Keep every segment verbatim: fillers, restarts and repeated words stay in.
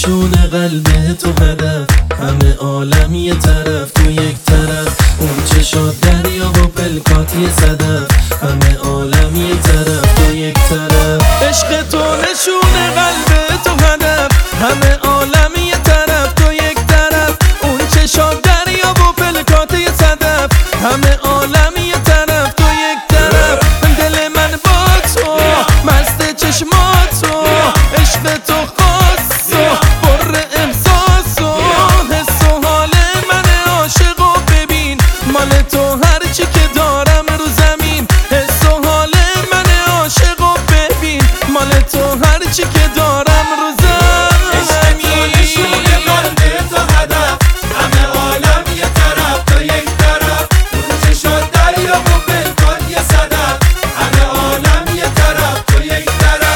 نشونه قلب تو هدف، همه عالم یه طرف تو یک طرف، اون چشات دریا و پلکات یه صدف، همه عالم یه طرف تو یک طرف. عشق تو نشونه قلب تو هدف، همه عالم یه طرف تو یک طرف، اون چشات دریا و پلکات یه صدف، همه عالم یه طرف تو یک طرف. دل من با تو مست چشماتو، عشق تو خاص و پر احساس و حس و حال من عاشق و ببین مال تو هرچی که دارم رو زمین، حس و حال من عاشق و ببین مال تو هرچی که دارم رو زمین. عشق تو نشونه قلب تو هدف، همه عالم یه طرف تو یک طرف، اون چشات دریا و پلکات یه صدف، همه عالم یه طرف تو یک طرف.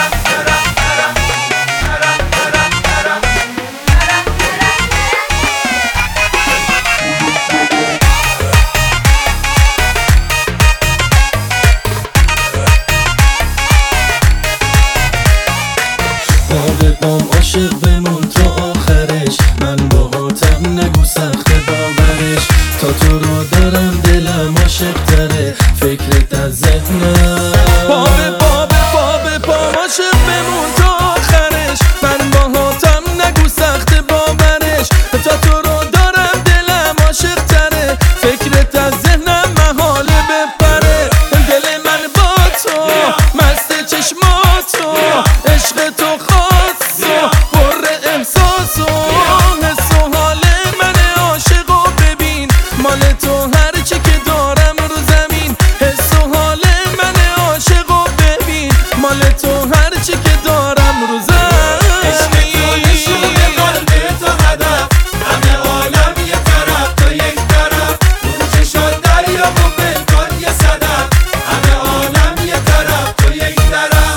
باب بام عاشق بمون تا آخرش، من باهاتم نگو سخت باورش، تا تو رو دارم دلم عاشق تره، فکرت از ذهنم. باب باب باب بام عاشق بمون تا آخرش، من باهاتم نگو سخت باورش، تا تو رو دارم دلم عاشق تره، فکرت از ذهنم محاله بپره. دل من با تو مست چشماتو، عشق تو خاص و پر احساس و حس و حال من عاشق و ببین مال تو هرچی که دارم رو زمین، حس و حال من عاشق و ببین مال تو هرچی که دارم رو زمین. عشق تو نشونه قلب تو هدف، همه عالم یه طرف تو یک طرف، اون چشات دریا و پلکات یه صدف، همه عالم یه طرف تو یک طرف.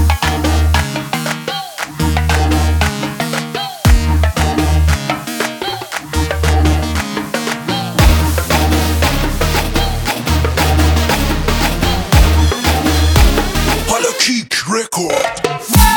حالا کیک رکورد.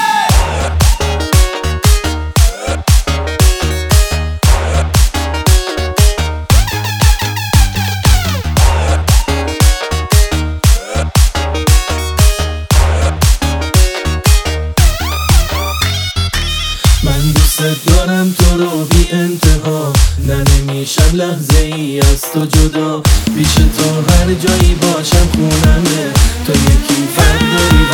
من دوست دارم تو رو بی انتها، نه نمیشم لحظه ای از تو جدا، پیش تو هر جایی باشم خونمه، تو یکی فرد داری